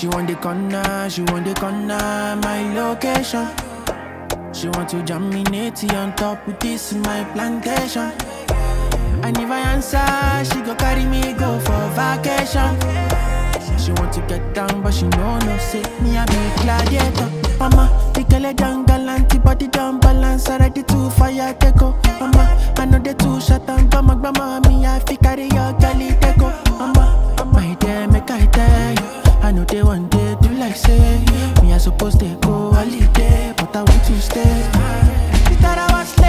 She want the corner, my location. She want to jam me natty on top with this in my plantation. And if I answer, she go carry me go for vacation. She want to get down, but she know no say me a big gladiator. Mama, the girl a young galanty, body down balance, already too fire take go. Mama, I know they too shut down, grandma, me I fi carry your girlie take go. Mama, my dear, make I tell you, I know they want day do like say me I supposed to go holiday, but I want to stay. She thought I was